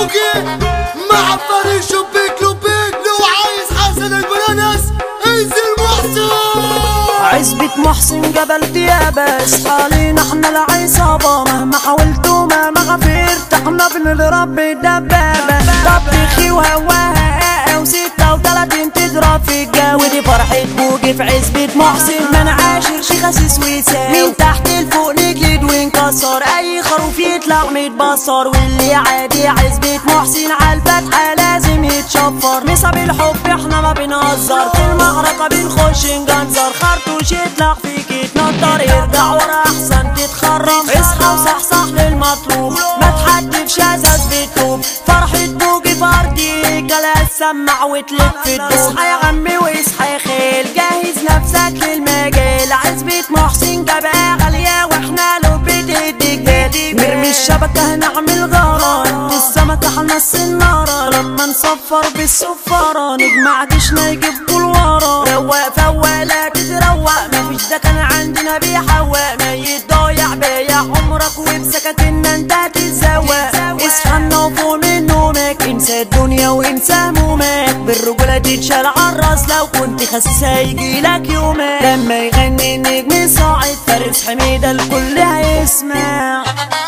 بوجي مع فريق شبيك لبيك. لو عايز حسن البرانس انزل محسن. عزبة محسن جبل ديابة اصحالينا احنا العصابة، مهما حاولت ومهما غفرت احنا بنربي دبابة. طبخي وهواها و36 تضرب في الجو، دي فرحة بوجي في عزبة محسن. ما نعاشر شي خسيس ويساوي من تحت لفوق نجلد ونكسر اي خروف يطلع متبصر. واللي عادي عزبة محسن عالفتحة لازم يتشفر. نصاب الحب احنا ما بنهزر، في المغرقة بنخش نجنزر. خرطوش يطلع فيك يتنطر، يرجع ورا احسن تتخرم. اصحى وصحصح للمطلوب، ما تحدفش ازاز بتوب. فرحة بوجي في ارضي جلا سمع وتلف الدوب. اصحى يا عمي واصحى يا خيل، جهز نفسك للمجال. عزبة محسن جبهة غالية واحنا له بتدي. نرمي الشبكة هنعمل غارة، السمكة هنص النارة. لما نصفر بالصفارة نجمع دشنا يجيب ورا. رواق فواق لا تتروق، مفيش ده كان عندنا بيحوق. ما يتضايع بيع عمرك وبسكتنا انت هتتزوق. اصحى وفوق من نومك، انسى الدنيا وانسى همومك. بالرجولة تتشال عالراس، لو كنت خسيس هيجيلك يومك. لما يغني النجم صاعد فارس حميدة الكل هيسمع.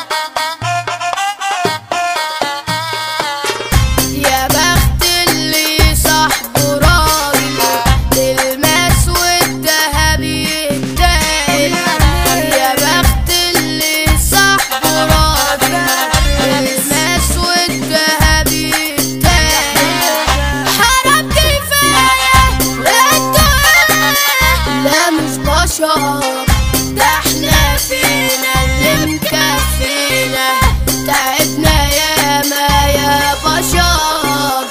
ده احنا فينا اللي مكفينا، تعبنا ياما يا بشر.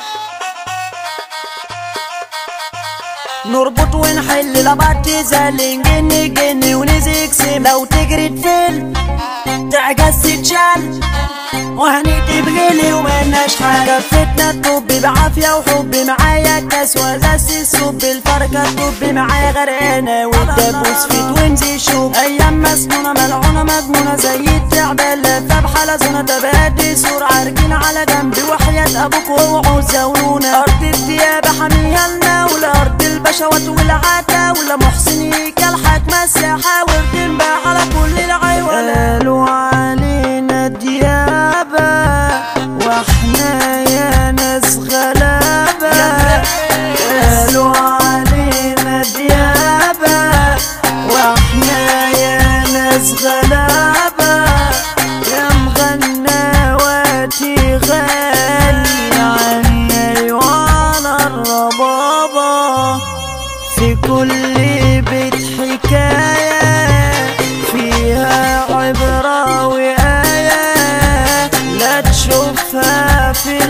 نربط ونحل لبعض تزال نجن ونزيك سم. لو تجري تفل تعجز تتشال، وهنيتي بغلي ومناش حاجة. فتنا تطبي بعافية وحبي معايا كاس وزاز السب. الفركة تطبي معايا غرقانة والدبوس فيت ونزي شوب. أيام مسنونة ملعونة مجنونة زي التعبان لفة بحالة زونة. تبادي سور عارجين على جنبي وحياة أبوك ووعوا زاولونا. أرض الديابة حاميها لنا ولا أرض البشوات والعتا ولا محسنيك الحاج مساحة. وردنباع على كل العيوان قالوا علينا ديابة واحنا يا ناس غلابة. قالوا علينا ديابة واحنا يا ناس غلابة. يا مغنواتي غالي عني وانا الربابة. في كل بيت حكاية فيها عبرة وآية، لا تشوفها في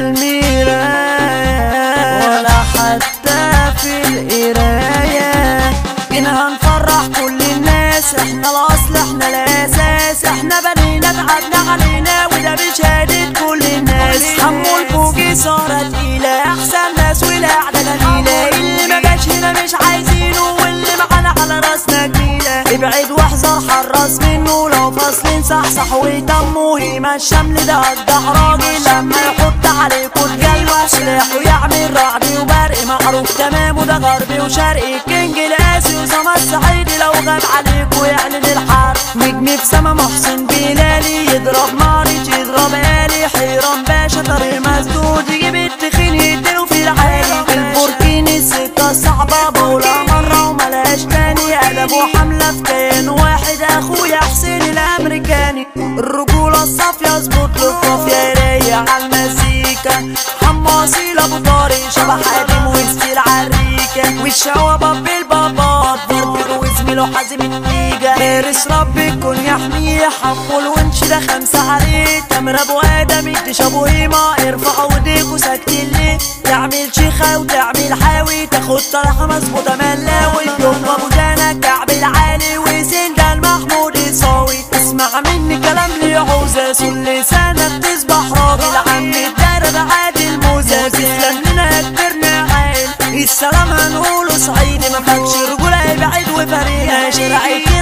المراية ولا حتى في القراية. جينا هنفرح كل الناس، احنا الاصل احنا الاساس. احنا بنينا تعبنا علينا وده بشهادة كل الناس. حمو البوجي سهرة تقيلة، احسن ناس والقعدة جميلة. اللي ما جاش هنا مش عايزينه، واللي معانا على راسنا جميلة. ابعد واحذر حراس منه، لو فاصلين صحصح ويتموا. هيما الشمل ده قدح راجل، لما يحط عليكوا الجلوة سلاح ويعمل رعد وبرق. معروف تمام وده غربي وشرقي، الكينج القاسي وسما السعيدي. لو غاب عليكوا يعلن الحرب. نجم في سما محسن بلالي، يضرب ماريج يضرب آلي. حيران باشا طريق مسدود، يجيب التخين يديله في العالي. البوركيني السكة صعبة بولا مرة وملاش تاني. قلبوا حملة في كيان واحد اخويا حسين الامريكاني. الرجولة الصافية اظبط له الطافية رايق عالمزيكا. حماصيل ابو طارق شبح قديم وستيل عالريكة. والشوابة بالبابات ضرب وزميله حازم النيجا. فارس ربي يكون يحميه، حمو الونش ده 5 عليه. تامر ابو ادم يديش ابو هيما. ارفعوا ايديكوا ساكتين ليه؟ تعمل شيخة وتعمل حاوي، تاخد طرحة مظبوطة ملاوي. يوم ابو دانا كعب العالي وسين ده المحمود يساوي. اسمع مني كلام لي عوزة، سل لسانك تصبح راجل. عم الدار بعادي الموزة، تسلم لنا كبرنا عيل. السلام هنقوله صعيدي، ما فاكش رجولة ابعد وفرينا. شرعي كتير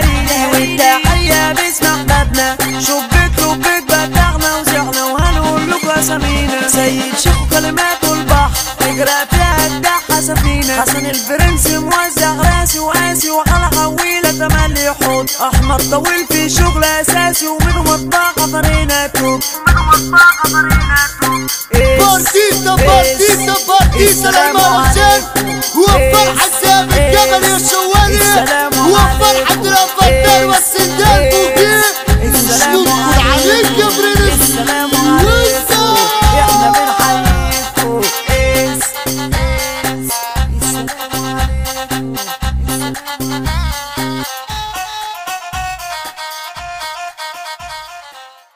عالزماريني، والتحية باسم احبابنا. شبك لبك بدعنا وزعنا وهنقول سيد شيخ كلماته البحر تجرى فيها الدحة سفينة حسن البرنس موزع راسي وقاسي وعلى حويلة تملي حوض احمد طويل في شغل اساسي ومنه مطبعة فرينة توب بارتيستا بارتيستا بارتيستا العمارة وفرحة سامي الجبل يا شوالي وفرحة الأفضل